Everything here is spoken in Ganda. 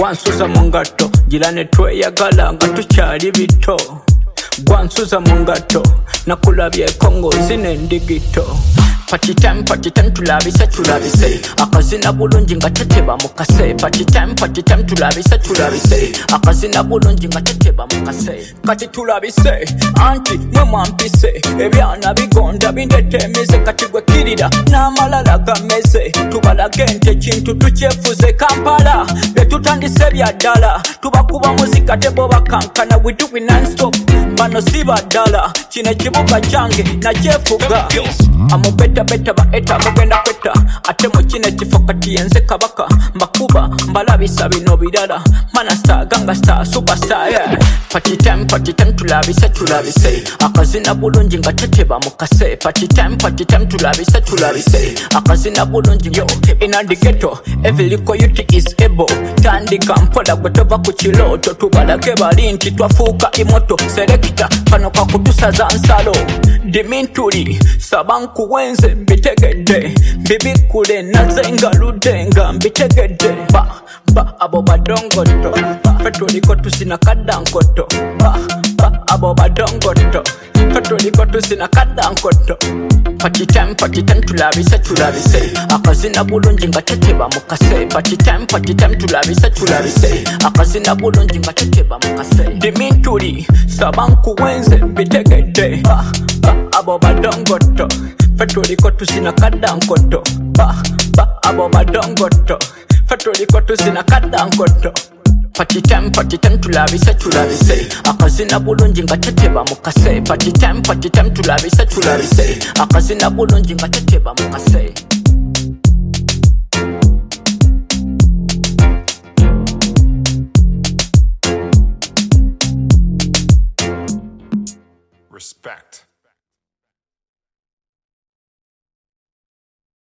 gwansuza mu ngatto gira ne tweyagala nga tukyali bito gwansuza mu ngatto nakulabyeko ng'ozina endigito Party time tulabise akazina bulungi nga teteba mukase Party time tulabise akazina bulungi nga teteba mukase kati tulabise anti mwe mwampise ebyana bigonda bindetemize kati gwe kirira n'amalala gameze tubalaga ente ekintu tukyefuze Kampala byetutandise byaddala tubakuba muzika tebo bakankana we do it non-stop bano si baddala kino ekibuga kyange nakyefuga amubeta baeta mugenda kwetta ate mu kino ekifo kati yenze kabaka mbakuba mbalabisa bino birala mana star ganga star superstar yeah. Party time tulabise akazina bulungi nga teteba mukase Party time tulabise akazina bulungi yo in the ghetto every little youth is able tandika mpola gwe tova ku kiloto tubalage bali nti twafuuka imoto selector kano kakutusaza nsalo dimintuli sabanku wenze mbitegedde bibikule nazengaludde nga mbitegedde ba abo badongoto fetuliko tusina kaddankoto abo badongoto fetuliko tusina kaddankoto Party time tulabise akazina bulungi nga teteba mukase Party time tulabise akazina bulungi nga teteba mukase dimintuli sabanku wenze mbitegedde abo badongoto fetuliko tusina kaddankoto abo badongoto fetuliko tusina kaddankoto Party time tulabise akazina bulungi nga teteba mukase Party time tulabise akazina bulungi nga teteba mukase Respect.